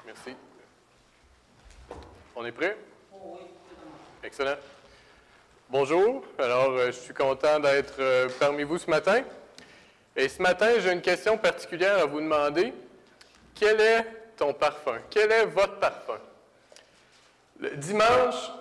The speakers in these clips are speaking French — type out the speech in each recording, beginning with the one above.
Merci. On est prêt? Oh oui. Excellent. Bonjour. Alors, je suis content d'être parmi vous ce matin. Et ce matin, j'ai une question particulière à vous demander. Quel est ton parfum? Quel est votre parfum? Le dimanche,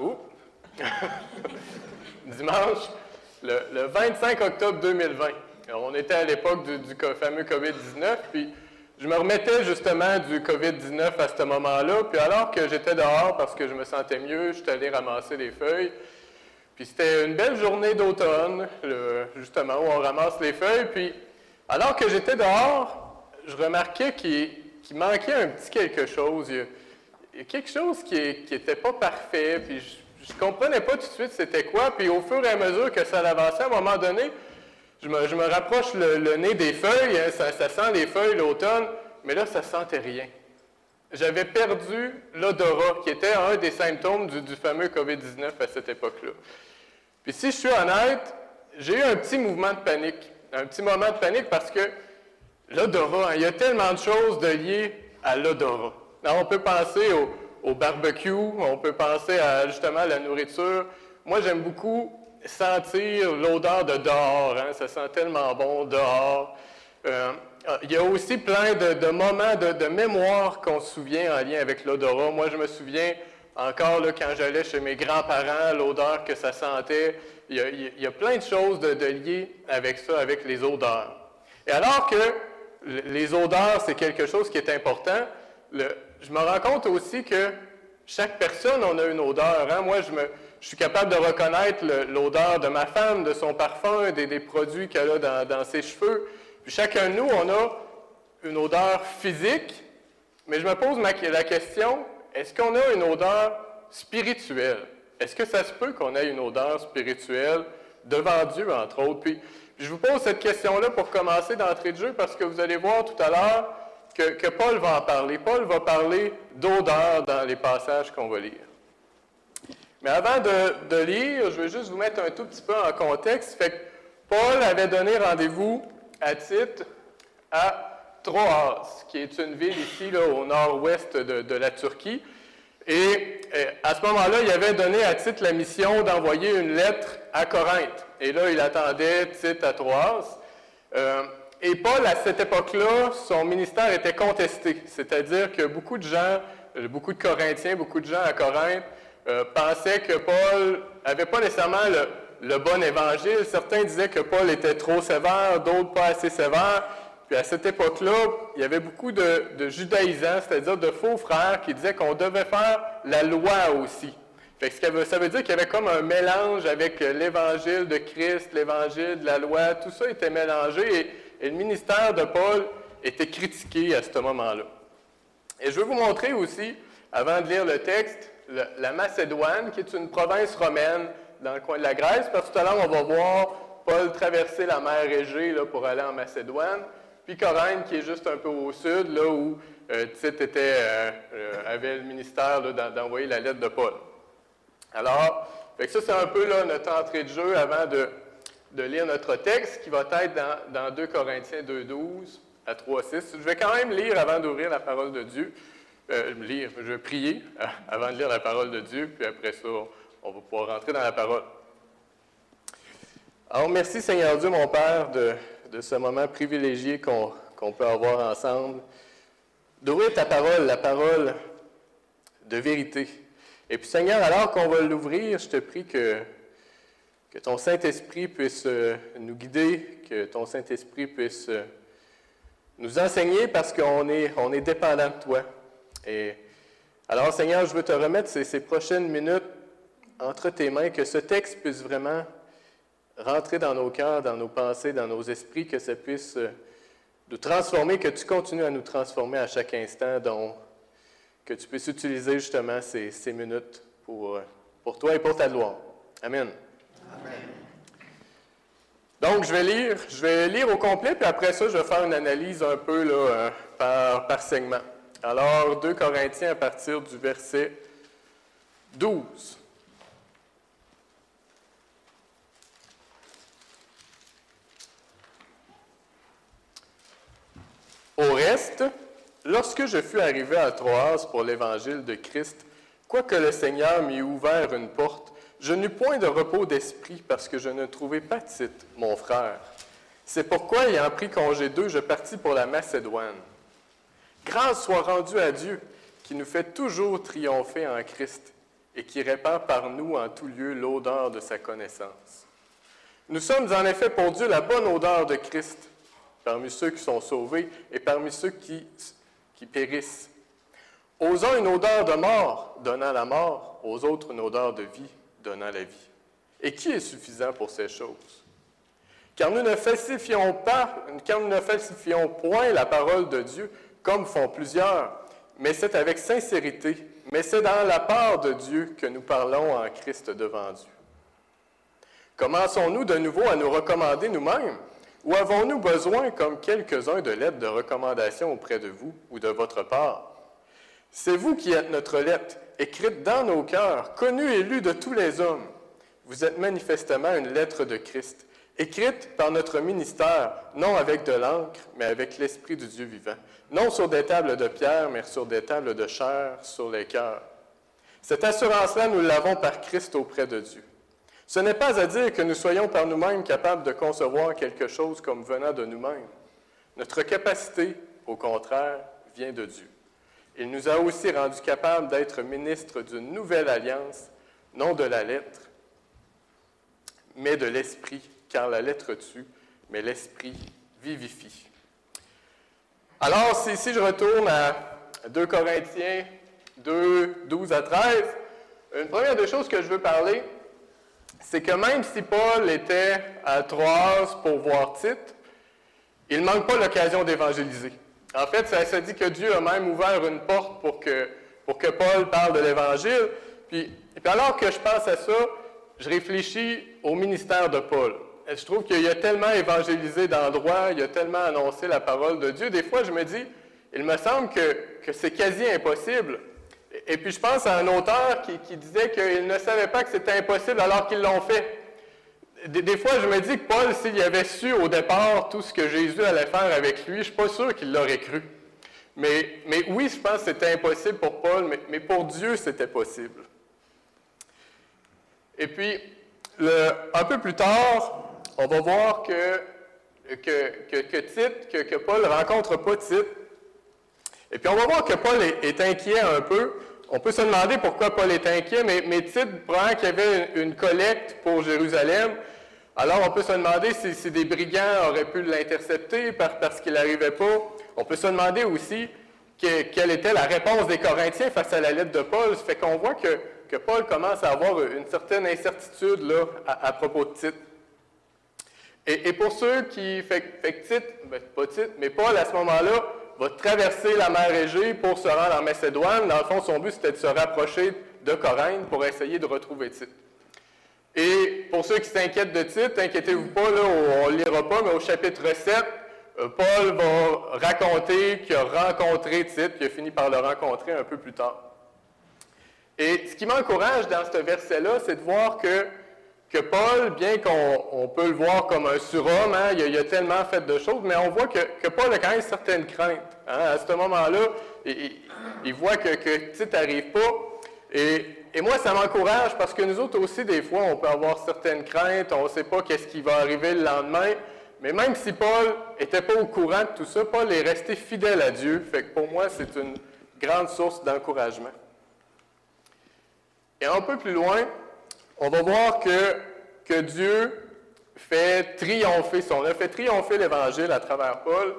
dimanche, le 25 octobre 2020. Alors, on était à l'époque du fameux COVID-19, puis je me remettais justement du COVID-19 à ce moment-là, puis alors que j'étais dehors parce que je me sentais mieux, j'étais allé ramasser des feuilles. Puis c'était une belle journée d'automne, justement, où on ramasse les feuilles. Puis alors que j'étais dehors, je remarquais qu'il manquait un petit quelque chose. Il y a quelque chose qui n'était pas parfait, puis je ne comprenais pas tout de suite c'était quoi. Puis au fur et à mesure que ça avançait, à un moment donné, je me rapproche le nez des feuilles, hein, ça sent les feuilles l'automne, mais là, ça ne sentait rien. J'avais perdu l'odorat, qui était un des symptômes du fameux COVID-19 à cette époque-là. Puis si je suis honnête, j'ai eu un petit mouvement de panique. Un petit moment de panique parce que l'odorat, hein, il y a tellement de choses liées à l'odorat. Alors, on peut penser au barbecue, on peut penser justement à la nourriture. Moi, j'aime beaucoup sentir l'odeur de dehors. Hein, ça sent tellement bon dehors. Il y a aussi plein de moments de mémoire qu'on se souvient en lien avec l'odorat. Moi, je me souviens encore là, quand j'allais chez mes grands-parents, l'odeur que ça sentait. Il y a plein de choses de liées avec ça, avec les odeurs. Et alors que les odeurs, c'est quelque chose qui est important, je me rends compte aussi que chaque personne, on a une odeur. Hein? Moi, je suis capable de reconnaître l'odeur de ma femme, de son parfum, des produits qu'elle a dans ses cheveux. Puis chacun de nous, on a une odeur physique, mais je me pose la question, est-ce qu'on a une odeur spirituelle? Est-ce que ça se peut qu'on ait une odeur spirituelle devant Dieu, entre autres? Puis je vous pose cette question-là pour commencer d'entrée de jeu, parce que vous allez voir tout à l'heure que Paul va en parler. Paul va parler d'odeur dans les passages qu'on va lire. Mais avant de lire, je vais juste vous mettre un tout petit peu en contexte. Fait que Paul avait donné rendez-vous à Tite à Troas, qui est une ville ici, là, au nord-ouest de la Turquie. Et à ce moment-là, il avait donné à Tite la mission d'envoyer une lettre à Corinthe. Et là, il attendait Tite à Troas. Et Paul, à cette époque-là, son ministère était contesté. C'est-à-dire que beaucoup de gens, beaucoup de Corinthiens, beaucoup de gens à Corinthe pensaient que Paul n'avait pas nécessairement le bon évangile. Certains disaient que Paul était trop sévère, d'autres pas assez sévère. Puis à cette époque-là, il y avait beaucoup de judaïsants, c'est-à-dire de faux frères, qui disaient qu'on devait faire la loi aussi. Fait que ça veut dire qu'il y avait comme un mélange avec l'évangile de Christ, l'évangile de la loi, tout ça était mélangé et le ministère de Paul était critiqué à ce moment-là. Et je veux vous montrer aussi, avant de lire le texte, la Macédoine, qui est une province romaine dans le coin de la Grèce, parce que tout à l'heure, on va voir Paul traverser la mer Égée là, pour aller en Macédoine, puis Corinthe, qui est juste un peu au sud, là où Tite avait le ministère d'envoyer la lettre de Paul. Alors, ça c'est un peu là, notre entrée de jeu avant de lire notre texte, qui va être dans 2 Corinthiens 2,12 à 3,6. Je vais quand même lire avant d'ouvrir la parole de Dieu. Je vais prier avant de lire la parole de Dieu, puis après ça, on va pouvoir rentrer dans la parole. Alors, merci Seigneur Dieu, mon Père, de ce moment privilégié qu'on peut avoir ensemble, d'ouvrir ta parole, la parole de vérité. Et puis Seigneur, alors qu'on va l'ouvrir, je te prie que ton Saint-Esprit puisse nous guider, que ton Saint-Esprit puisse nous enseigner parce qu'on est dépendant de toi. Et alors Seigneur, je veux te remettre ces prochaines minutes entre tes mains, que ce texte puisse vraiment rentrer dans nos cœurs, dans nos pensées, dans nos esprits, que ça puisse nous transformer, que tu continues à nous transformer à chaque instant, donc que tu puisses utiliser justement ces minutes pour toi et pour ta gloire. Amen. Amen. Donc, je vais lire au complet, puis après ça, je vais faire une analyse un peu là, par segment. Alors, 2 Corinthiens à partir du verset 12. Au reste, Lorsque je fus arrivé à Troas pour l'évangile de Christ, quoique le Seigneur m'y ouvert une porte, je n'eus point de repos d'esprit parce que je ne trouvai pas Tite, mon frère. C'est pourquoi, ayant pris congé d'eux, je partis pour la Macédoine. Grâce soit rendue à Dieu, qui nous fait toujours triompher en Christ et qui répand par nous en tout lieu l'odeur de sa connaissance. Nous sommes en effet pour Dieu la bonne odeur de Christ, parmi ceux qui sont sauvés et parmi ceux qui périssent. Aux uns une odeur de mort, donnant la mort, aux autres une odeur de vie, donnant la vie. Et qui est suffisant pour ces choses? Car nous ne falsifions point la parole de Dieu, comme font plusieurs, mais c'est avec sincérité, mais c'est dans la part de Dieu que nous parlons en Christ devant Dieu. Commençons-nous de nouveau à nous recommander nous-mêmes, ou avons-nous besoin, comme quelques-uns, de lettres de recommandation auprès de vous ou de votre part? C'est vous qui êtes notre lettre, écrite dans nos cœurs, connue et lue de tous les hommes. Vous êtes manifestement une lettre de Christ, écrite par notre ministère, non avec de l'encre, mais avec l'Esprit du Dieu vivant, non sur des tables de pierre, mais sur des tables de chair, sur les cœurs. Cette assurance-là, nous l'avons par Christ auprès de Dieu. Ce n'est pas à dire que nous soyons par nous-mêmes capables de concevoir quelque chose comme venant de nous-mêmes. Notre capacité, au contraire, vient de Dieu. Il nous a aussi rendus capables d'être ministres d'une nouvelle alliance, non de la lettre, mais de l'Esprit, car la lettre tue, mais l'Esprit vivifie. Alors, si je retourne à 2 Corinthiens 2, 12 à 13, une première des choses que je veux parler, c'est que même si Paul était à Troas pour voir Tite, il ne manque pas l'occasion d'évangéliser. En fait, ça se dit que Dieu a même ouvert une porte pour que Paul parle de l'Évangile. Puis alors que je pense à ça, je réfléchis au ministère de Paul. Je trouve qu'il a tellement évangélisé d'endroits, il a tellement annoncé la parole de Dieu. Des fois, je me dis, il me semble que c'est quasi impossible. Et puis, je pense à un auteur qui disait qu'il ne savait pas que c'était impossible alors qu'ils l'ont fait. Des fois, je me dis que Paul, s'il avait su au départ tout ce que Jésus allait faire avec lui, je ne suis pas sûr qu'il l'aurait cru. Mais oui, je pense que c'était impossible pour Paul, mais pour Dieu, c'était possible. Et puis, un peu plus tard, on va voir que Paul ne rencontre pas Tite. Et puis, on va voir que Paul est inquiet un peu. On peut se demander pourquoi Paul est inquiet, mais Tite prend qu'il y avait une collecte pour Jérusalem. Alors, on peut se demander si des brigands auraient pu l'intercepter parce qu'il n'arrivait pas. On peut se demander aussi quelle était la réponse des Corinthiens face à la lettre de Paul. Ça fait qu'on voit que Paul commence à avoir une certaine incertitude là, à propos de Tite. Et pour ceux qui... Fait que Tite, pas Tite, mais Paul, à ce moment-là, va traverser la mer Égée pour se rendre en Macédoine. Dans le fond, son but, c'était de se rapprocher de Corinthe pour essayer de retrouver Tite. Et pour ceux qui s'inquiètent de Tite, inquiétez-vous pas, là, on ne le lira pas, mais au chapitre 7, Paul va raconter qu'il a rencontré Tite, qu'il a fini par le rencontrer un peu plus tard. Et ce qui m'encourage dans ce verset-là, c'est de voir que Paul, bien qu'on peut le voir comme un surhomme, hein, il a tellement fait de choses, mais on voit que Paul a quand même certaines craintes. Hein. À ce moment-là, il voit que Tite n'arrive pas. Et moi, ça m'encourage parce que nous autres aussi, des fois, on peut avoir certaines craintes, on ne sait pas qu'est-ce qui va arriver le lendemain. Mais même si Paul n'était pas au courant de tout ça, Paul est resté fidèle à Dieu. Fait que pour moi, c'est une grande source d'encouragement. Et un peu plus loin, on va voir que Dieu fait triompher a fait triompher l'Évangile à travers Paul.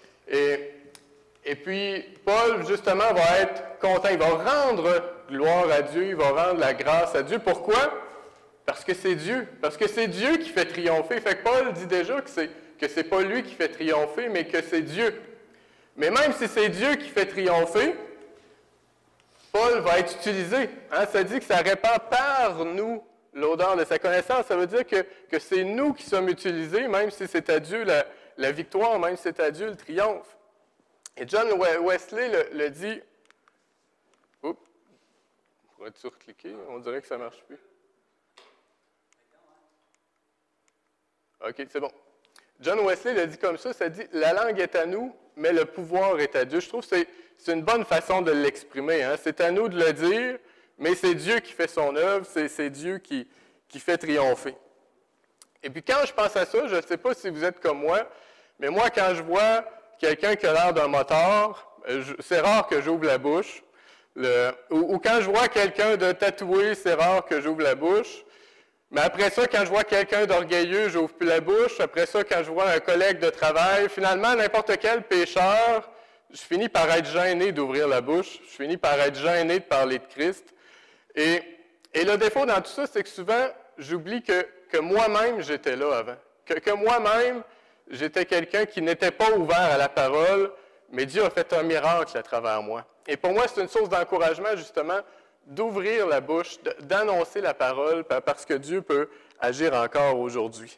Et puis, Paul, justement, va être content. Il va rendre gloire à Dieu, il va rendre la grâce à Dieu. Pourquoi? Parce que c'est Dieu. Parce que c'est Dieu qui fait triompher. Fait que Paul dit déjà que c'est pas lui qui fait triompher, mais que c'est Dieu. Mais même si c'est Dieu qui fait triompher, Paul va être utilisé. Hein? Ça dit que ça répand par nous l'odeur de sa connaissance. Ça veut dire que c'est nous qui sommes utilisés, même si c'est à Dieu la victoire, même si c'est à Dieu le triomphe. Et John Wesley le dit. Oups, pourrais-tu recliquer? On dirait que ça ne marche plus. OK, c'est bon. John Wesley le dit comme ça dit « La langue est à nous, mais le pouvoir est à Dieu ». Je trouve que c'est une bonne façon de l'exprimer. Hein? C'est à nous de le dire, mais c'est Dieu qui fait son œuvre, c'est Dieu qui fait triompher. Et puis quand je pense à ça, je ne sais pas si vous êtes comme moi, mais moi, quand je vois quelqu'un qui a l'air d'un motard, c'est rare que j'ouvre la bouche. Ou quand je vois quelqu'un de tatoué, c'est rare que j'ouvre la bouche. Mais après ça, quand je vois quelqu'un d'orgueilleux, j'ouvre plus la bouche. Après ça, quand je vois un collègue de travail, finalement, n'importe quel pécheur, je finis par être gêné d'ouvrir la bouche. Je finis par être gêné de parler de Christ. Et le défaut dans tout ça, c'est que souvent, j'oublie que moi-même, j'étais là avant. Que moi-même, j'étais quelqu'un qui n'était pas ouvert à la parole, mais Dieu a fait un miracle à travers moi. Et pour moi, c'est une source d'encouragement, justement, d'ouvrir la bouche, d'annoncer la parole, parce que Dieu peut agir encore aujourd'hui.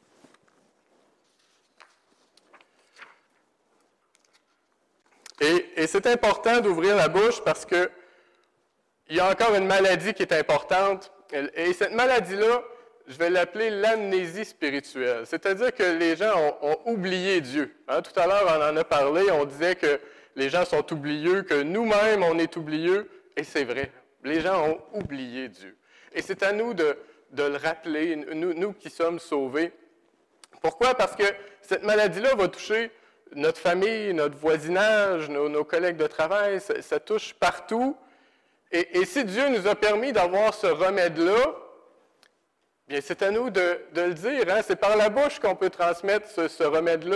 Et c'est important d'ouvrir la bouche parce que il y a encore une maladie qui est importante. Et cette maladie-là, je vais l'appeler l'amnésie spirituelle. C'est-à-dire que les gens ont oublié Dieu. Hein, tout à l'heure, on en a parlé, on disait que les gens sont oublieux, que nous-mêmes, on est oublieux. Et c'est vrai. Les gens ont oublié Dieu. Et c'est à nous de le rappeler, nous qui sommes sauvés. Pourquoi? Parce que cette maladie-là va toucher notre famille, notre voisinage, nos collègues de travail. Ça touche partout. Et si Dieu nous a permis d'avoir ce remède-là, bien, c'est à nous de le dire. Hein? C'est par la bouche qu'on peut transmettre ce remède-là.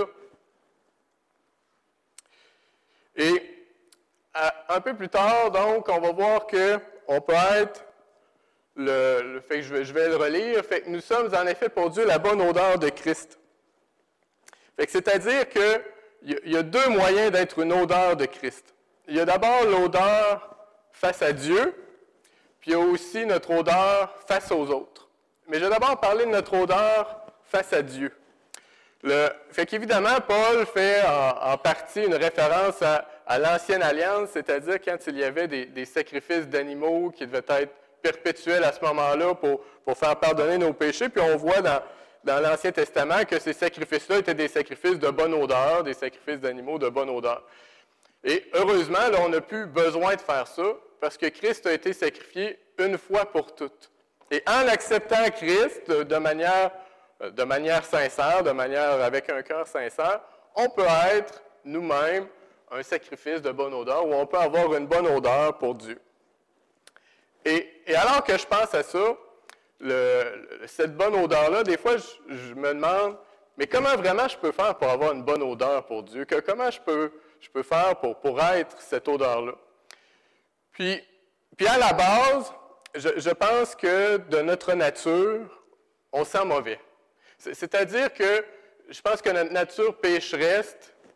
Et un peu plus tard, donc, on va voir qu'on peut être, fait que je vais le relire, fait que nous sommes en effet pour Dieu la bonne odeur de Christ. Fait que c'est-à-dire qu'il y a deux moyens d'être une odeur de Christ. Il y a d'abord l'odeur face à Dieu, puis il y a aussi notre odeur face aux autres. Mais je vais d'abord parler de notre odeur face à Dieu. Fait qu'évidemment, Paul fait en partie une référence à l'Ancienne Alliance, c'est-à-dire quand il y avait des sacrifices d'animaux qui devaient être perpétuels à ce moment-là pour faire pardonner nos péchés. Puis on voit dans l'Ancien Testament que ces sacrifices-là étaient des sacrifices de bonne odeur, des sacrifices d'animaux de bonne odeur. Et heureusement, là, on n'a plus besoin de faire ça parce que Christ a été sacrifié une fois pour toutes. Et en acceptant Christ de manière sincère, avec un cœur sincère, on peut être nous-mêmes un sacrifice de bonne odeur ou on peut avoir une bonne odeur pour Dieu. Et alors que je pense à ça, cette bonne odeur-là, des fois, je me demande, mais comment vraiment je peux faire pour avoir une bonne odeur pour Dieu? Comment je peux faire pour être cette odeur-là? Puis à la base, je pense que de notre nature, on sent mauvais. C'est-à-dire que je pense que notre nature pécheresse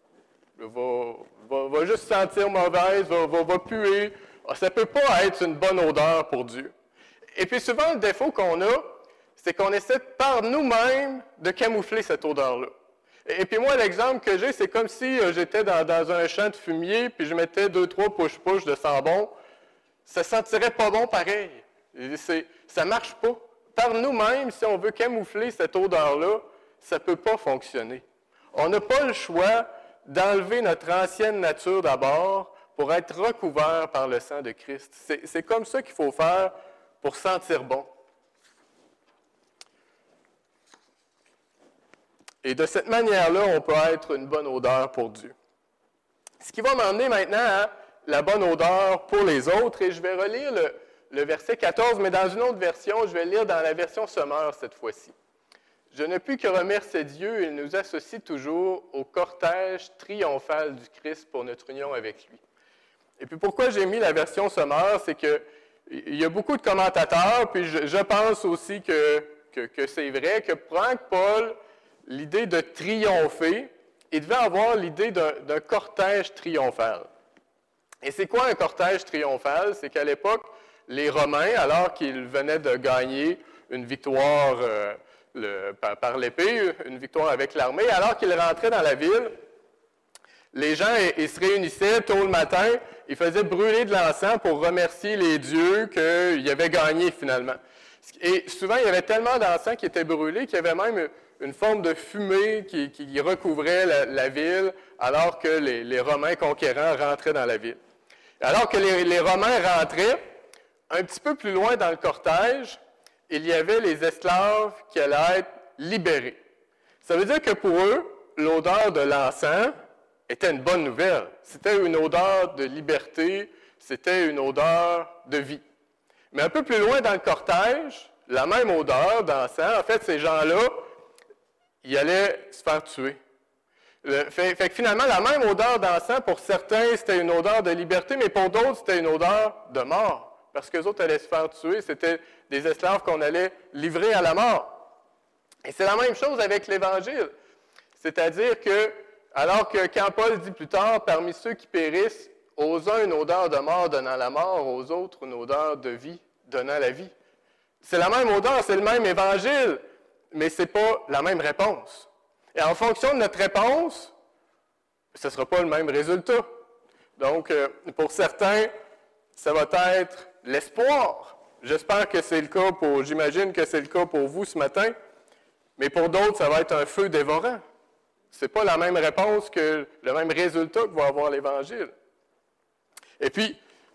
va juste sentir mauvaise, va puer. Ça ne peut pas être une bonne odeur pour Dieu. Et puis souvent, le défaut qu'on a, c'est qu'on essaie par nous-mêmes de camoufler cette odeur-là. Et puis moi, l'exemple que j'ai, c'est comme si j'étais dans un champ de fumier, puis je mettais 2-3 push-push de sambon. Ça ne sentirait pas bon pareil. Ça ne marche pas. Par nous-mêmes, si on veut camoufler cette odeur-là, ça ne peut pas fonctionner. On n'a pas le choix d'enlever notre ancienne nature d'abord pour être recouvert par le sang de Christ. C'est comme ça qu'il faut faire pour sentir bon. Et de cette manière-là, on peut être une bonne odeur pour Dieu. Ce qui va m'emmener maintenant à la bonne odeur pour les autres, et je vais relire le verset 14, mais dans une autre version, je vais lire dans la version Sommeur cette fois-ci. « Je ne puis que remercier Dieu, il nous associe toujours au cortège triomphal du Christ pour notre union avec lui. » Et puis pourquoi j'ai mis la version Sommeur, c'est qu'il y a beaucoup de commentateurs, puis je pense aussi que c'est vrai, que prend Paul l'idée de triompher, il devait avoir l'idée d'un cortège triomphal. Et c'est quoi un cortège triomphal? C'est qu'à l'époque, les Romains, alors qu'ils venaient de gagner une victoire par l'épée, une victoire avec l'armée, alors qu'ils rentraient dans la ville, les gens ils se réunissaient tôt le matin, ils faisaient brûler de l'encens pour remercier les dieux qu'ils avaient gagné finalement. Et souvent, il y avait tellement d'encens qui était brûlé qu'il y avait même une forme de fumée qui recouvrait la ville alors que les Romains conquérants rentraient dans la ville. Alors que les Romains rentraient, un petit peu plus loin dans le cortège, il y avait les esclaves qui allaient être libérés. Ça veut dire que pour eux, l'odeur de l'encens était une bonne nouvelle. C'était une odeur de liberté, c'était une odeur de vie. Mais un peu plus loin dans le cortège, la même odeur d'encens, en fait, ces gens-là, ils allaient se faire tuer. Fait que finalement, la même odeur d'encens, pour certains, c'était une odeur de liberté, mais pour d'autres, c'était une odeur de mort. Parce qu'eux autres allaient se faire tuer, c'était des esclaves qu'on allait livrer à la mort. Et c'est la même chose avec l'Évangile. C'est-à-dire que, alors que quand Paul dit plus tard, parmi ceux qui périssent, aux uns une odeur de mort donnant la mort, aux autres une odeur de vie donnant la vie. C'est la même odeur, c'est le même Évangile, mais ce n'est pas la même réponse. Et en fonction de notre réponse, ce ne sera pas le même résultat. Donc, pour certains, ça va être l'espoir. J'espère que c'est le cas j'imagine que c'est le cas pour vous ce matin, mais pour d'autres, ça va être un feu dévorant. Ce n'est pas la même réponse le même résultat que va avoir l'Évangile. Et puis,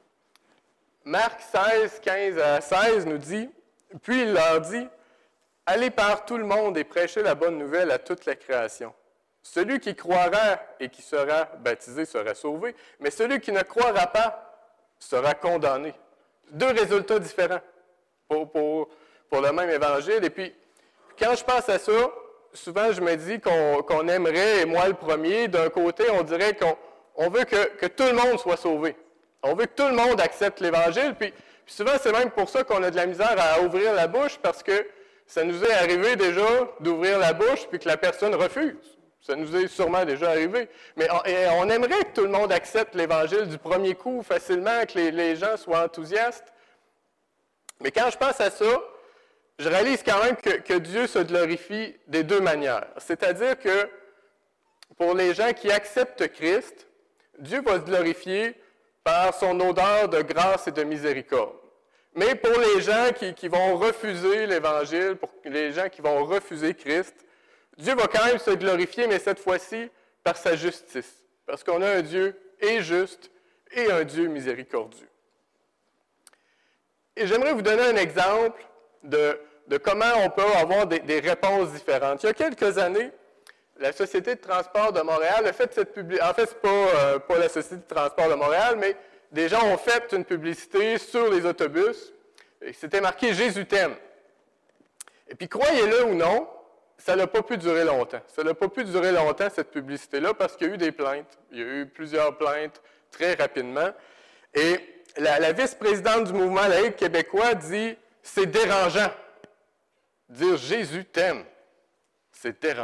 Marc 16, 15 à 16 nous dit, « Puis il leur dit, « Allez par tout le monde et prêchez la bonne nouvelle à toute la création. Celui qui croira et qui sera baptisé sera sauvé, mais celui qui ne croira pas sera condamné. » Deux résultats différents pour le même évangile. Et puis, quand je pense à ça, souvent je me dis qu'on aimerait, et moi le premier, d'un côté, on dirait qu'on veut que tout le monde soit sauvé. On veut que tout le monde accepte l'Évangile, puis souvent c'est même pour ça qu'on a de la misère à ouvrir la bouche, parce que ça nous est arrivé déjà d'ouvrir la bouche, puis que la personne refuse. Ça nous est sûrement déjà arrivé. Mais on aimerait que tout le monde accepte l'Évangile du premier coup facilement, que les gens soient enthousiastes. Mais quand je pense à ça, je réalise quand même que Dieu se glorifie des deux manières. C'est-à-dire que pour les gens qui acceptent Christ, Dieu va se glorifier par son odeur de grâce et de miséricorde. Mais pour les gens qui vont refuser l'Évangile, pour les gens qui vont refuser Christ, Dieu va quand même se glorifier, mais cette fois-ci par sa justice. Parce qu'on a un Dieu et juste et un Dieu miséricordieux. Et j'aimerais vous donner un exemple de comment on peut avoir des réponses différentes. Il y a quelques années, la Société de transport de Montréal a fait cette publicité. En fait, ce n'est pas la Société de transport de Montréal, mais des gens ont fait une publicité sur les autobus. Et c'était marqué « Jésus t'aime ». Et puis, croyez-le ou non, ça n'a pas pu durer longtemps. Ça n'a pas pu durer longtemps, cette publicité-là, parce qu'il y a eu des plaintes. Il y a eu plusieurs plaintes très rapidement. Et la vice-présidente du mouvement laïque québécois dit « C'est dérangeant. Dire « Jésus t'aime », c'est dérangeant. »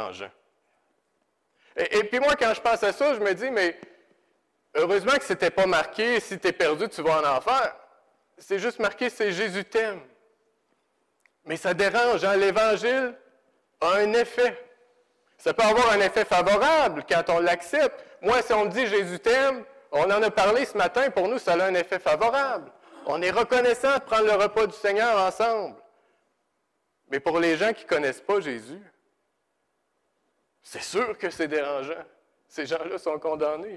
Et puis moi, quand je pense à ça, je me dis, mais heureusement que ce n'était pas marqué « Si tu es perdu, tu vas en enfer ». C'est juste marqué « C'est Jésus t'aime ». Mais ça dérange, hein? L'Évangile a un effet. Ça peut avoir un effet favorable quand on l'accepte. Moi, si on me dit « Jésus t'aime », on en a parlé ce matin, pour nous, ça a un effet favorable. On est reconnaissant de prendre le repas du Seigneur ensemble. Mais pour les gens qui ne connaissent pas Jésus, c'est sûr que c'est dérangeant. Ces gens-là sont condamnés.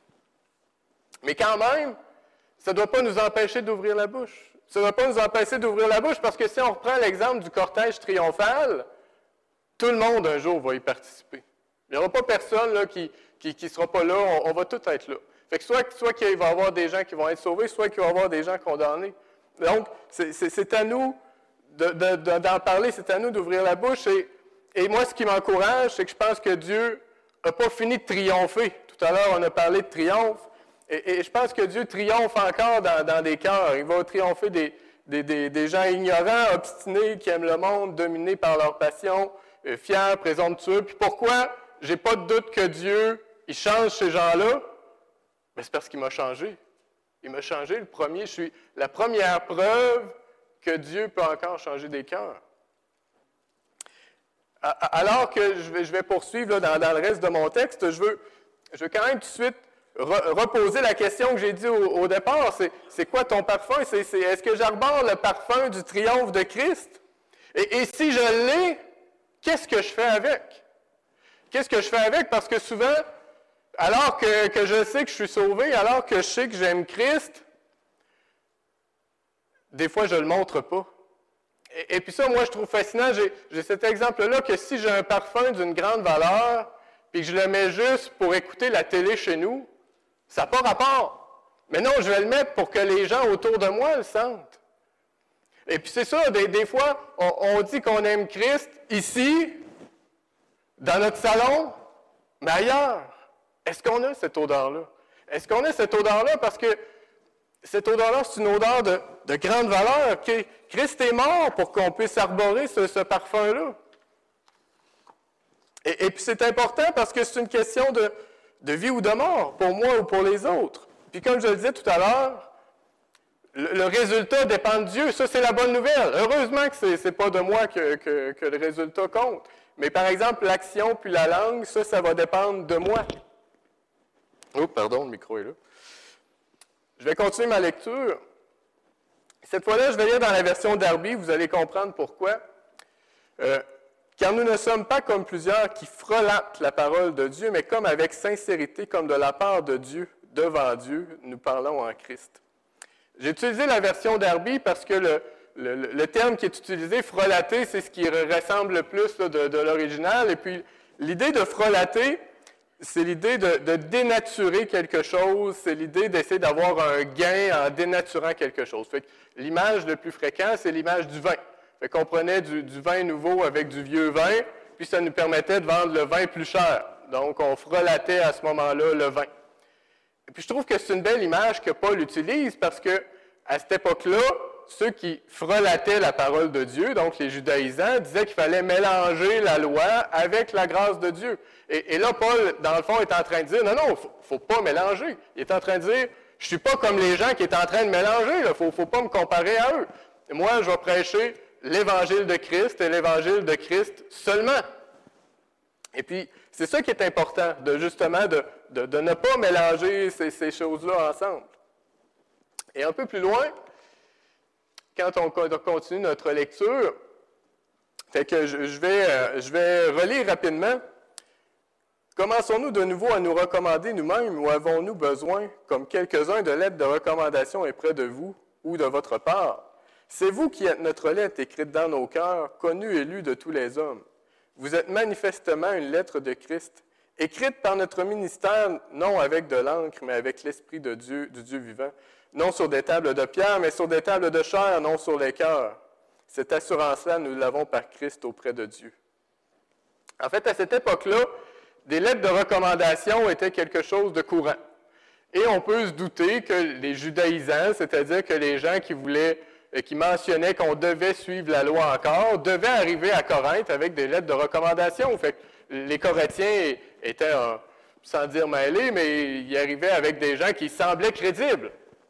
Mais quand même, ça ne doit pas nous empêcher d'ouvrir la bouche. Ça ne doit pas nous empêcher d'ouvrir la bouche parce que si on reprend l'exemple du cortège triomphal, tout le monde un jour va y participer. Il n'y aura pas personne là, qui ne sera pas là, on va tous être là. Fait que soit qu'il va y avoir des gens qui vont être sauvés, soit qu'il va y avoir des gens condamnés. Donc, c'est à nous d'en parler, c'est à nous d'ouvrir la bouche. Et moi, ce qui m'encourage, c'est que je pense que Dieu n'a pas fini de triompher. Tout à l'heure, on a parlé de triomphe. Et je pense que Dieu triomphe encore dans des cœurs. Il va triompher des gens ignorants, obstinés, qui aiment le monde, dominés par leur passion, fiers, présomptueux. Puis pourquoi je n'ai pas de doute que Dieu, il change ces gens-là? Mais c'est parce qu'il m'a changé. Il m'a changé le premier. Je suis la première preuve que Dieu peut encore changer des cœurs. Alors que je vais poursuivre là, dans le reste de mon texte, je veux quand même tout de suite reposer la question que j'ai dit au départ, c'est quoi ton parfum? Est-ce que j'arbore le parfum du triomphe de Christ? Et si je l'ai, qu'est-ce que je fais avec? Qu'est-ce que je fais avec? Parce que souvent, alors que je sais que je suis sauvé, alors que je sais que j'aime Christ, des fois, je ne le montre pas. Et puis ça, moi, je trouve fascinant. J'ai cet exemple-là que si j'ai un parfum d'une grande valeur, puis que je le mets juste pour écouter la télé chez nous, ça n'a pas rapport. Mais non, je vais le mettre pour que les gens autour de moi le sentent. Et puis c'est ça, des fois, on dit qu'on aime Christ ici, dans notre salon, mais ailleurs. Est-ce qu'on a cette odeur-là? Est-ce qu'on a cette odeur-là? Parce que cette odeur-là, c'est une odeur de grande valeur. Christ est mort pour qu'on puisse arborer ce parfum-là. Et puis c'est important parce que c'est une question de vie ou de mort, pour moi ou pour les autres. Puis comme je le disais tout à l'heure, le résultat dépend de Dieu. Ça, c'est la bonne nouvelle. Heureusement que ce n'est pas de moi que le résultat compte. Mais par exemple, l'action puis la langue, ça va dépendre de moi. Oh, pardon, le micro est là. Je vais continuer ma lecture. Cette fois-là, je vais lire dans la version Darby, vous allez comprendre pourquoi. Car nous ne sommes pas comme plusieurs qui frelatent la parole de Dieu, mais comme avec sincérité, comme de la part de Dieu, devant Dieu, nous parlons en Christ. J'ai utilisé la version Darby parce que le terme qui est utilisé, frelater, c'est ce qui ressemble le plus là, de l'original. Et puis, l'idée de frelater, c'est l'idée de dénaturer quelque chose, c'est l'idée d'essayer d'avoir un gain en dénaturant quelque chose. Fait que l'image le plus fréquent, c'est l'image du vin. Fait qu'on prenait du vin nouveau avec du vieux vin, puis ça nous permettait de vendre le vin plus cher. Donc, on frelatait à ce moment-là le vin. Et puis, je trouve que c'est une belle image que Paul utilise parce que à cette époque-là, ceux qui frelataient la parole de Dieu, donc les judaïsants, disaient qu'il fallait mélanger la loi avec la grâce de Dieu. Et là, Paul, dans le fond, est en train de dire, non, il ne faut pas mélanger. Il est en train de dire, je ne suis pas comme les gens qui sont en train de mélanger, il ne faut pas me comparer à eux. Et moi, je vais prêcher l'Évangile de Christ et l'Évangile de Christ seulement. Et puis, c'est ça qui est important, justement, de ne pas mélanger ces choses-là ensemble. Et un peu plus loin, quand on continue notre lecture, fait que je vais relire rapidement. Commençons-nous de nouveau à nous recommander nous-mêmes ou avons-nous besoin, comme quelques-uns, de lettres de recommandation auprès de vous ou de votre part? C'est vous qui êtes notre lettre écrite dans nos cœurs, connue et lue de tous les hommes. Vous êtes manifestement une lettre de Christ, écrite par notre ministère, non avec de l'encre, mais avec l'Esprit de Dieu, du Dieu vivant, non sur des tables de pierre, mais sur des tables de chair, non sur les cœurs. Cette assurance-là, nous l'avons par Christ auprès de Dieu. En fait, à cette époque-là, des lettres de recommandation étaient quelque chose de courant. Et on peut se douter que les judaïsants, c'est-à-dire que les gens qui mentionnaient qu'on devait suivre la loi encore, devaient arriver à Corinthe avec des lettres de recommandation. Fait que les Corinthiens étaient, sans dire mêlés, mais ils arrivaient avec des gens qui semblaient crédibles.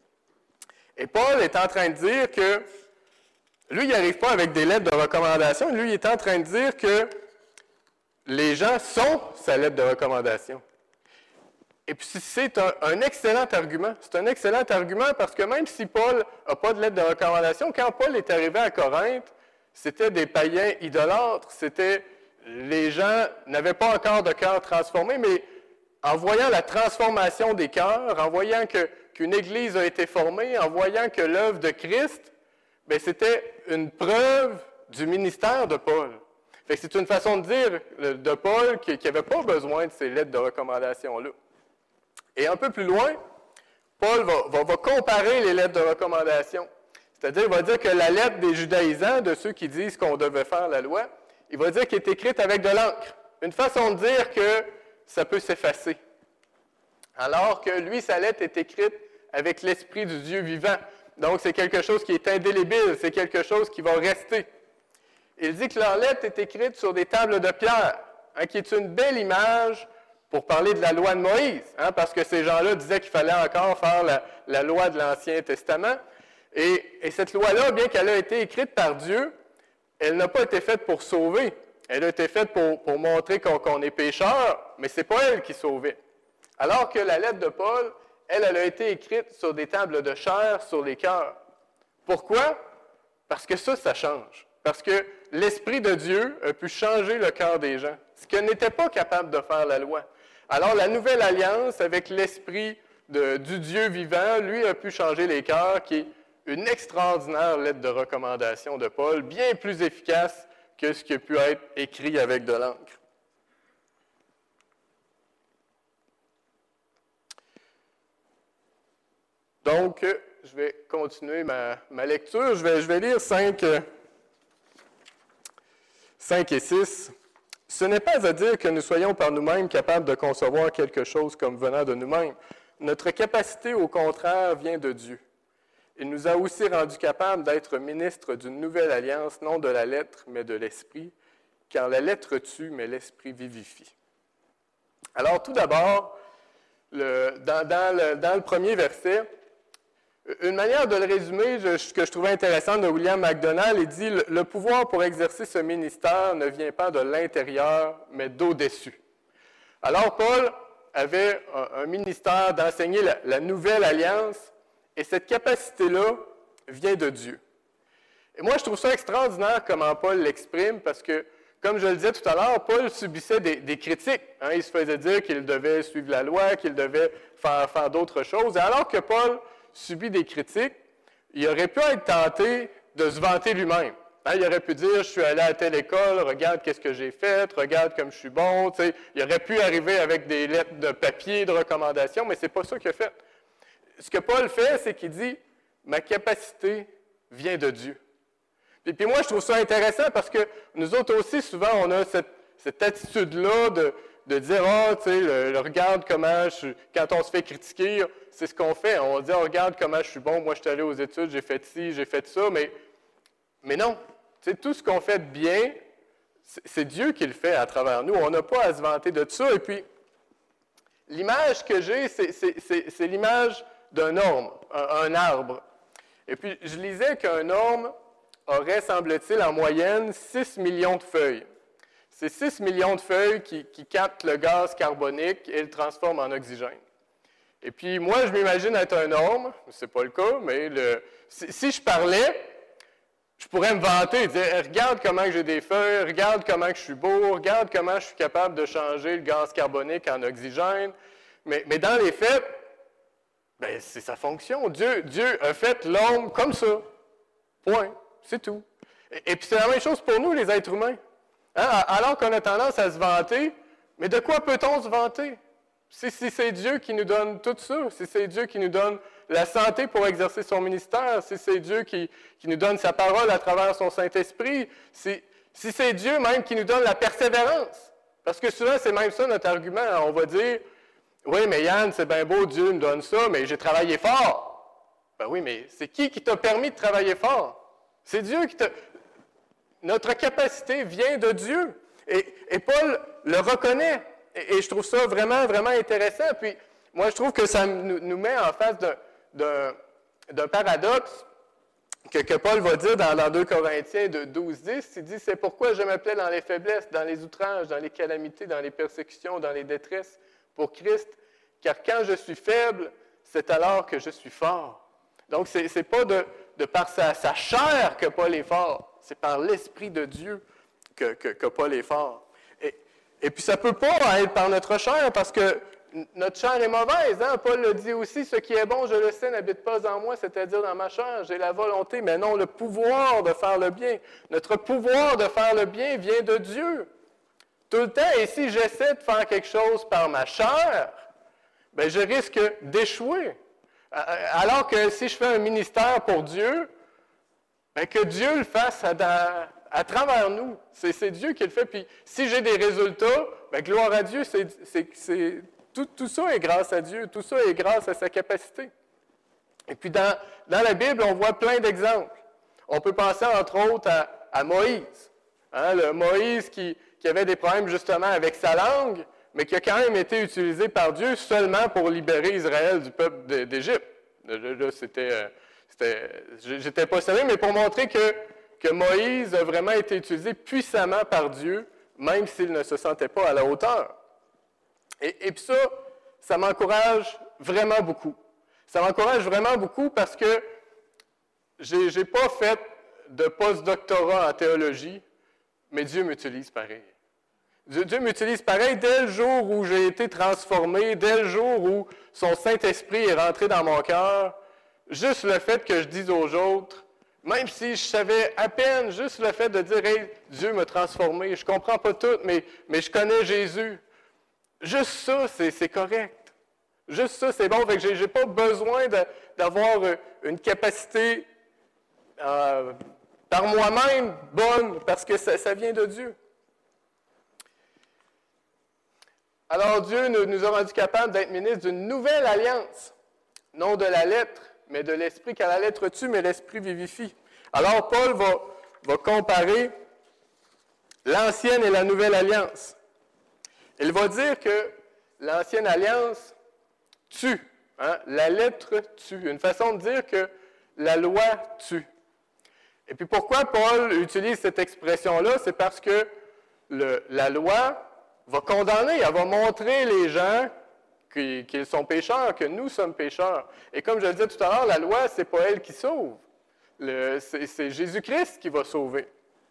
Et Paul est en train de dire que, lui, il n'arrive pas avec des lettres de recommandation, lui, il est en train de dire que les gens sont sa lettre de recommandation. Et puis c'est un excellent argument. C'est un excellent argument parce que même si Paul n'a pas de lettre de recommandation, quand Paul est arrivé à Corinthe, c'était des païens idolâtres, les gens n'avaient pas encore de cœur transformé, mais en voyant la transformation des cœurs, en voyant qu'une Église a été formée, en voyant que l'œuvre de Christ, bien, c'était une preuve du ministère de Paul. Fait que c'est une façon de dire de Paul qu'il n'avait pas besoin de ces lettres de recommandation-là. Et un peu plus loin, Paul va comparer les lettres de recommandation. C'est-à-dire, il va dire que la lettre des judaïsants, de ceux qui disent qu'on devait faire la loi, il va dire qu'elle est écrite avec de l'encre. Une façon de dire que ça peut s'effacer. Alors que lui, sa lettre est écrite avec l'Esprit du Dieu vivant. Donc, c'est quelque chose qui est indélébile, c'est quelque chose qui va rester. Il dit que leur lettre est écrite sur des tables de pierre, qui est une belle image pour parler de la loi de Moïse, parce que ces gens-là disaient qu'il fallait encore faire la loi de l'Ancien Testament. Et cette loi-là, bien qu'elle ait été écrite par Dieu, elle n'a pas été faite pour sauver. Elle a été faite pour montrer qu'on est pécheur, mais ce n'est pas elle qui sauvait. Alors que la lettre de Paul, elle a été écrite sur des tables de chair, sur les cœurs. Pourquoi? Parce que ça change. Parce que l'Esprit de Dieu a pu changer le cœur des gens, ce que n'était pas capable de faire la loi. Alors, la nouvelle alliance avec l'Esprit du Dieu vivant, lui, a pu changer les cœurs, qui est une extraordinaire lettre de recommandation de Paul, bien plus efficace que ce qui a pu être écrit avec de l'encre. Donc, je vais continuer ma lecture. Je vais lire 5 et 6. « Ce n'est pas à dire que nous soyons par nous-mêmes capables de concevoir quelque chose comme venant de nous-mêmes. Notre capacité, au contraire, vient de Dieu. Il nous a aussi rendus capables d'être ministres d'une nouvelle alliance, non de la lettre, mais de l'esprit, car la lettre tue, mais l'esprit vivifie. » Alors, tout d'abord, dans le premier verset, une manière de le résumer, ce que je trouvais intéressant de William MacDonald, il dit « Le pouvoir pour exercer ce ministère ne vient pas de l'intérieur, mais d'au-dessus. » Alors, Paul avait un ministère d'enseigner la nouvelle alliance, et cette capacité-là vient de Dieu. Et moi, je trouve ça extraordinaire comment Paul l'exprime, parce que, comme je le disais tout à l'heure, Paul subissait des critiques. Hein, il se faisait dire qu'il devait suivre la loi, qu'il devait faire d'autres choses. Et alors que Paul subit des critiques, il aurait pu être tenté de se vanter lui-même. Hein, il aurait pu dire « Je suis allé à telle école, regarde qu'est-ce que j'ai fait, regarde comme je suis bon. » Il aurait pu arriver avec des lettres de papier, de recommandations, mais ce n'est pas ça qu'il a fait. Ce que Paul fait, c'est qu'il dit « Ma capacité vient de Dieu. » Et puis moi, je trouve ça intéressant parce que nous autres aussi, souvent, on a cette attitude-là de dire « Ah, tu sais, regarde comment quand on se fait critiquer, c'est ce qu'on fait. On dit « Regarde comment je suis bon, moi je suis allé aux études, j'ai fait ci, j'ai fait ça. » Mais non, tu sais, tout ce qu'on fait de bien, c'est Dieu qui le fait à travers nous. On n'a pas à se vanter de ça. Et puis, l'image que j'ai, c'est l'image d'un orme, un arbre. Et puis, je lisais qu'un orme aurait, semble-t-il, en moyenne 6 millions de feuilles. C'est 6 millions de feuilles qui captent le gaz carbonique et le transforment en oxygène. Et puis, moi, je m'imagine être un orme, ce n'est pas le cas, mais si je parlais, je pourrais me vanter, dire « Regarde comment j'ai des feuilles, regarde comment je suis beau, regarde comment je suis capable de changer le gaz carbonique en oxygène. » Mais dans les faits, ben, c'est sa fonction. Dieu a fait l'homme comme ça. Point. C'est tout. Et puis c'est la même chose pour nous, les êtres humains. Hein? Alors qu'on a tendance à se vanter, mais de quoi peut-on se vanter? Si c'est Dieu qui nous donne tout ça, si c'est Dieu qui nous donne la santé pour exercer son ministère, si c'est Dieu qui nous donne sa parole à travers son Saint-Esprit, si c'est Dieu même qui nous donne la persévérance. Parce que souvent, c'est même ça notre argument. On va dire, oui, mais Yann, c'est bien beau, Dieu me donne ça, mais j'ai travaillé fort. Ben oui, mais c'est qui t'a permis de travailler fort? C'est Dieu qui t'a... Notre capacité vient de Dieu. Et Paul le reconnaît. Et je trouve ça vraiment, vraiment intéressant. Puis, moi, je trouve que ça nous met en face d'un paradoxe que Paul va dire dans 2 Corinthiens 12-10. Il dit « C'est pourquoi je m'appelais dans les faiblesses, dans les outrages, dans les calamités, dans les persécutions, dans les détresses, pour Christ, car quand je suis faible, c'est alors que je suis fort. » Donc, ce n'est pas de par sa chair que Paul est fort, c'est par l'Esprit de Dieu que Paul est fort. Et puis, ça ne peut pas être par notre chair, parce que notre chair est mauvaise. Hein? Paul le dit aussi, « Ce qui est bon, je le sais, n'habite pas en moi, c'est-à-dire dans ma chair. J'ai la volonté, mais non le pouvoir de faire le bien. » Notre pouvoir de faire le bien vient de Dieu. Tout le temps, et si j'essaie de faire quelque chose par ma chair, bien, je risque d'échouer. Alors que si je fais un ministère pour Dieu, bien, que Dieu le fasse à travers nous. C'est Dieu qui le fait. Puis si j'ai des résultats, bien, gloire à Dieu, tout ça est grâce à Dieu. Tout ça est grâce à sa capacité. Et puis dans la Bible, on voit plein d'exemples. On peut penser entre autres à Moïse. Hein, le Moïse qui avait des problèmes justement avec sa langue, mais qui a quand même été utilisé par Dieu seulement pour libérer Israël du peuple d'Égypte. Là, j'étais pas sérieux, mais pour montrer que Moïse a vraiment été utilisé puissamment par Dieu, même s'il ne se sentait pas à la hauteur. Et puis ça, ça m'encourage vraiment beaucoup. Ça m'encourage vraiment beaucoup parce que j'ai pas fait de post-doctorat en théologie, mais Dieu m'utilise pareil. Dieu m'utilise pareil dès le jour où j'ai été transformé, dès le jour où son Saint-Esprit est rentré dans mon cœur. Juste le fait que je dise aux autres, même si je savais à peine, juste le fait de dire « Hey, Dieu m'a transformé, je ne comprends pas tout, mais je connais Jésus », juste ça, c'est correct. Juste ça, c'est bon. Fait que je n'ai pas besoin d'avoir une capacité par moi-même bonne, parce que ça vient de Dieu. Alors Dieu nous a rendu capables d'être ministres d'une nouvelle alliance, non de la lettre, mais de l'esprit, car la lettre tue, mais l'esprit vivifie. Alors Paul va comparer l'ancienne et la nouvelle alliance. Il va dire que l'ancienne alliance tue, hein? La lettre tue. Une façon de dire que la loi tue. Et puis pourquoi Paul utilise cette expression-là? C'est parce que la loi va condamner, elle va montrer les gens qu'ils sont pécheurs, que nous sommes pécheurs. Et comme je le disais tout à l'heure, la loi, ce n'est pas elle qui sauve. C'est Jésus-Christ qui va sauver.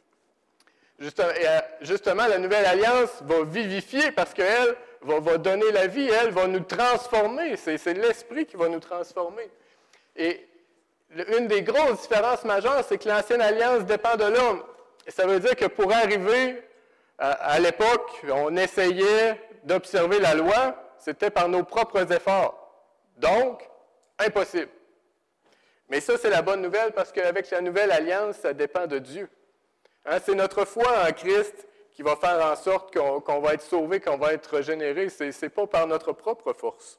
Justement, la nouvelle alliance va vivifier parce qu'elle va donner la vie, elle va nous transformer. C'est l'Esprit qui va nous transformer. Et une des grosses différences majeures, c'est que l'ancienne alliance dépend de l'homme. Et ça veut dire que pour arriver à l'époque, on essayait d'observer la loi, c'était par nos propres efforts. Donc, impossible. Mais ça, c'est la bonne nouvelle parce qu'avec la nouvelle alliance, ça dépend de Dieu. Hein, c'est notre foi en Christ qui va faire en sorte qu'on va être sauvé, qu'on va être régénéré. Ce n'est pas par notre propre force.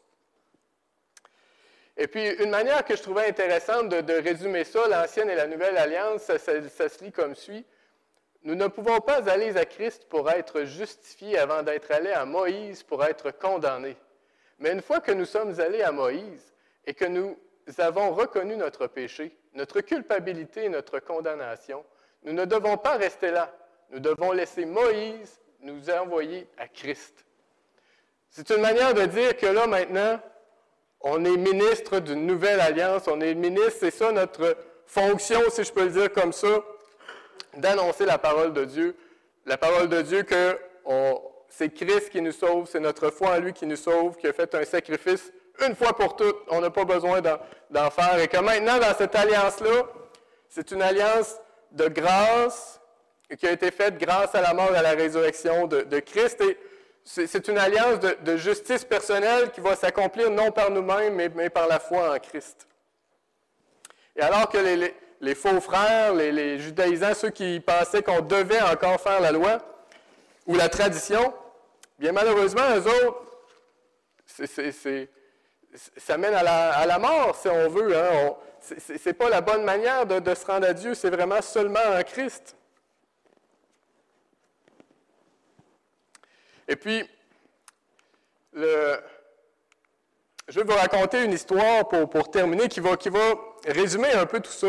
Et puis, une manière que je trouvais intéressante de résumer ça, l'ancienne et la nouvelle alliance, ça se lit comme suit. Nous ne pouvons pas aller à Christ pour être justifiés avant d'être allés à Moïse pour être condamnés. Mais une fois que nous sommes allés à Moïse et que nous avons reconnu notre péché, notre culpabilité et notre condamnation, nous ne devons pas rester là. Nous devons laisser Moïse nous envoyer à Christ. C'est une manière de dire que là, maintenant, on est ministre d'une nouvelle alliance. On est ministre, c'est ça notre fonction, si je peux le dire comme ça, d'annoncer la parole de Dieu. La parole de Dieu que c'est Christ qui nous sauve, c'est notre foi en lui qui nous sauve, qui a fait un sacrifice une fois pour toutes. On n'a pas besoin d'en faire. Et que maintenant, dans cette alliance-là, c'est une alliance de grâce qui a été faite grâce à la mort et à la résurrection de Christ. Et c'est une alliance de justice personnelle qui va s'accomplir non par nous-mêmes, mais par la foi en Christ. Et alors que les faux frères, les judaïsants, ceux qui pensaient qu'on devait encore faire la loi ou la tradition, bien malheureusement, eux autres, ça mène à la mort, si on veut. Hein. Ce n'est pas la bonne manière de se rendre à Dieu, c'est vraiment seulement en Christ. Et puis, je vais vous raconter une histoire pour terminer qui va résumer un peu tout ça.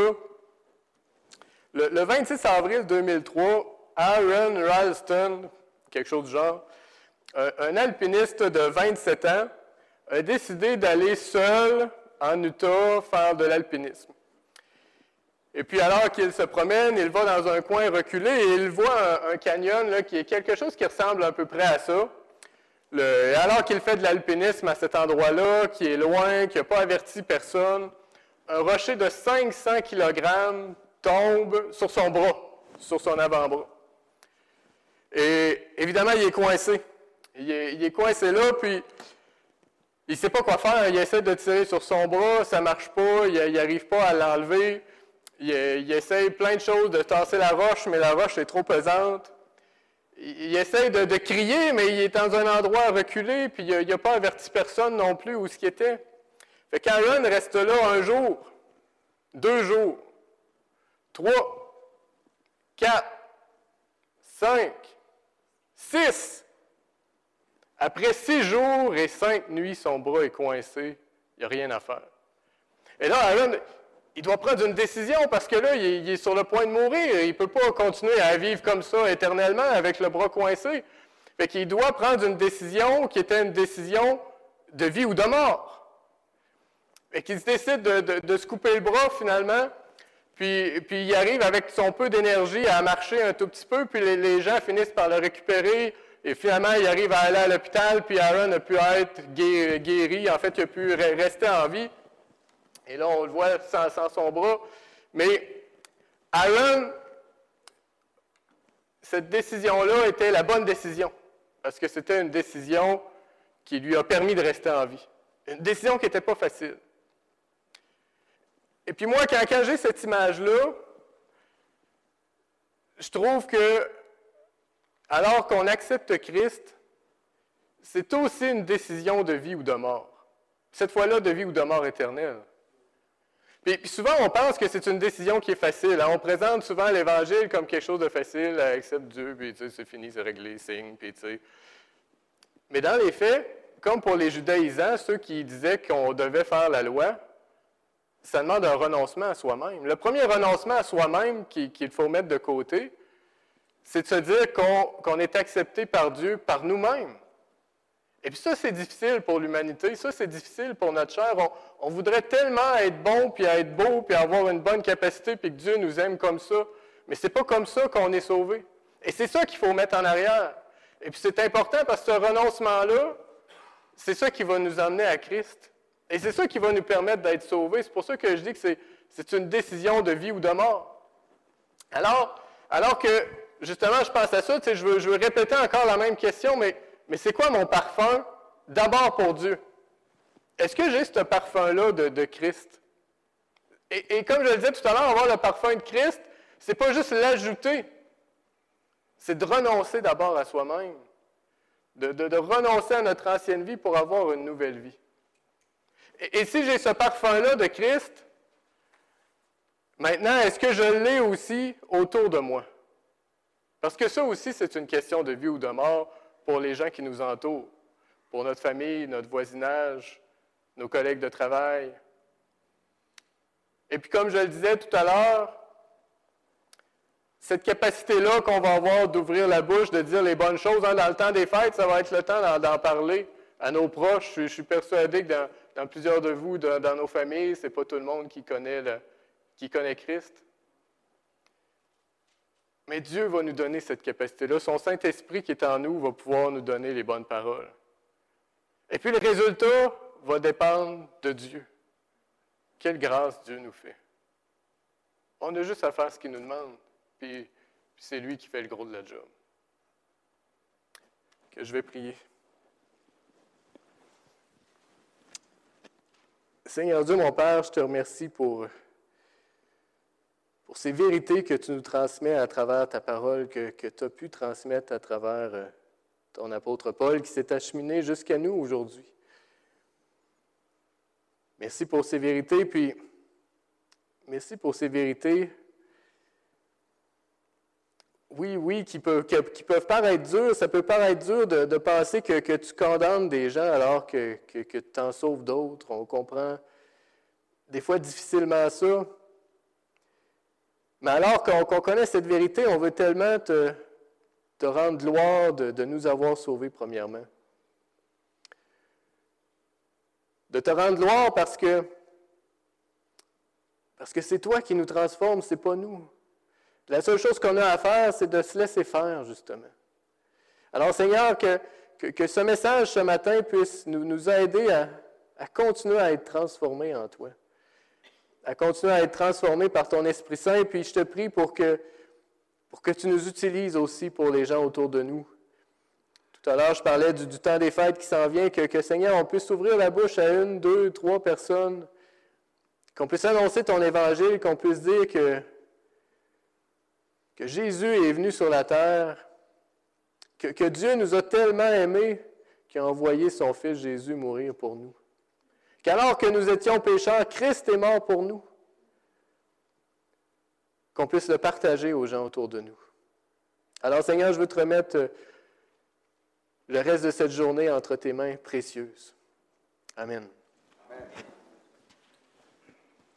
Le 26 avril 2003, Aaron Ralston, quelque chose du genre, un alpiniste de 27 ans, a décidé d'aller seul en Utah faire de l'alpinisme. Et puis alors qu'il se promène, il va dans un coin reculé et il voit un canyon là, qui est quelque chose qui ressemble à peu près à ça. Et alors qu'il fait de l'alpinisme à cet endroit-là, qui est loin, qui n'a pas averti personne, un rocher de 500 kg tombe sur son bras, sur son avant-bras. Et évidemment, il est coincé. Il est coincé là, puis il ne sait pas quoi faire. Il essaie de tirer sur son bras, ça ne marche pas, il n'arrive pas à l'enlever. Il essaie plein de choses, de tasser la roche, mais la roche est trop pesante. Il essaie de crier, mais il est dans un endroit reculé, puis il n'a pas averti personne non plus où ce qu'il était. Fait qu'Aaron reste là 1 jour, 2 jours, 3, 4, 5, 6. Après 6 jours et 5 nuits, son bras est coincé. Il n'y a rien à faire. Et là, Aaron, il doit prendre une décision parce que là, il est sur le point de mourir. Il ne peut pas continuer à vivre comme ça éternellement avec le bras coincé. Fait qu'il doit prendre une décision qui était une décision de vie ou de mort. Et qu'il décide de se couper le bras finalement, puis il arrive avec son peu d'énergie à marcher un tout petit peu, puis les gens finissent par le récupérer, et finalement il arrive à aller à l'hôpital, puis Aaron a pu être guéri, en fait il a pu rester en vie. Et là on le voit sans son bras. Mais Aaron, cette décision-là était la bonne décision, parce que c'était une décision qui lui a permis de rester en vie. Une décision qui n'était pas facile. Et puis moi, quand j'ai cette image-là, je trouve que, alors qu'on accepte Christ, c'est aussi une décision de vie ou de mort. Cette fois-là, de vie ou de mort éternelle. Puis souvent, on pense que c'est une décision qui est facile. Hein? On présente souvent l'Évangile comme quelque chose de facile, accepte Dieu, puis c'est fini, c'est réglé, signe, puis tu sais. Mais dans les faits, comme pour les judaïsants, ceux qui disaient qu'on devait faire la loi, ça demande un renoncement à soi-même. Le premier renoncement à soi-même qu'il faut mettre de côté, c'est de se dire qu'on est accepté par Dieu, par nous-mêmes. Et puis ça, c'est difficile pour l'humanité. Ça, c'est difficile pour notre chair. On voudrait tellement être bon, puis être beau, puis avoir une bonne capacité, puis que Dieu nous aime comme ça. Mais c'est pas comme ça qu'on est sauvé. Et c'est ça qu'il faut mettre en arrière. Et puis c'est important parce que ce renoncement-là, c'est ça qui va nous amener à Christ. Et c'est ça qui va nous permettre d'être sauvés. C'est pour ça que je dis que c'est une décision de vie ou de mort. Alors que, justement, je pense à ça, je veux répéter encore la même question, mais c'est quoi mon parfum? D'abord pour Dieu. Est-ce que j'ai ce parfum-là de Christ? Et comme je le disais tout à l'heure, avoir le parfum de Christ, c'est pas juste l'ajouter. C'est de renoncer d'abord à soi-même. De renoncer à notre ancienne vie pour avoir une nouvelle vie. Et si j'ai ce parfum-là de Christ, maintenant, est-ce que je l'ai aussi autour de moi? Parce que ça aussi, c'est une question de vie ou de mort pour les gens qui nous entourent, pour notre famille, notre voisinage, nos collègues de travail. Et puis, comme je le disais tout à l'heure, cette capacité-là qu'on va avoir d'ouvrir la bouche, de dire les bonnes choses, hein, dans le temps des fêtes, ça va être le temps d'en parler à nos proches. Je suis persuadé que dans plusieurs de vous, dans nos familles, ce n'est pas tout le monde qui connaît Christ. Mais Dieu va nous donner cette capacité-là. Son Saint-Esprit qui est en nous va pouvoir nous donner les bonnes paroles. Et puis le résultat va dépendre de Dieu. Quelle grâce Dieu nous fait. On a juste à faire ce qu'il nous demande. Puis c'est lui qui fait le gros de la job. Que je vais prier. Seigneur Dieu, mon Père, je te remercie pour ces vérités que tu nous transmets à travers ta parole, que tu as pu transmettre à travers ton apôtre Paul qui s'est acheminé jusqu'à nous aujourd'hui. Merci pour ces vérités, puis merci pour ces vérités, oui, qui peuvent paraître dures. Ça peut paraître dur de penser que tu condamnes des gens alors que tu en sauves d'autres. On comprend des fois difficilement ça. Mais alors qu'on connaît cette vérité, on veut tellement te rendre gloire de nous avoir sauvés premièrement. De te rendre gloire parce que c'est toi qui nous transformes, c'est pas nous. La seule chose qu'on a à faire, c'est de se laisser faire, justement. Alors, Seigneur, que ce message ce matin puisse nous aider à continuer à être transformés en toi, à continuer à être transformés par ton Esprit Saint, puis je te prie pour que tu nous utilises aussi pour les gens autour de nous. Tout à l'heure, je parlais du temps des fêtes qui s'en vient, que Seigneur, on puisse ouvrir la bouche à 1, 2, 3 personnes, qu'on puisse annoncer ton Évangile, qu'on puisse dire que Jésus est venu sur la terre, que Dieu nous a tellement aimés qu'il a envoyé son Fils Jésus mourir pour nous. Qu'alors que nous étions pécheurs, Christ est mort pour nous. Qu'on puisse le partager aux gens autour de nous. Alors Seigneur, je veux te remettre le reste de cette journée entre tes mains précieuses. Amen. Amen.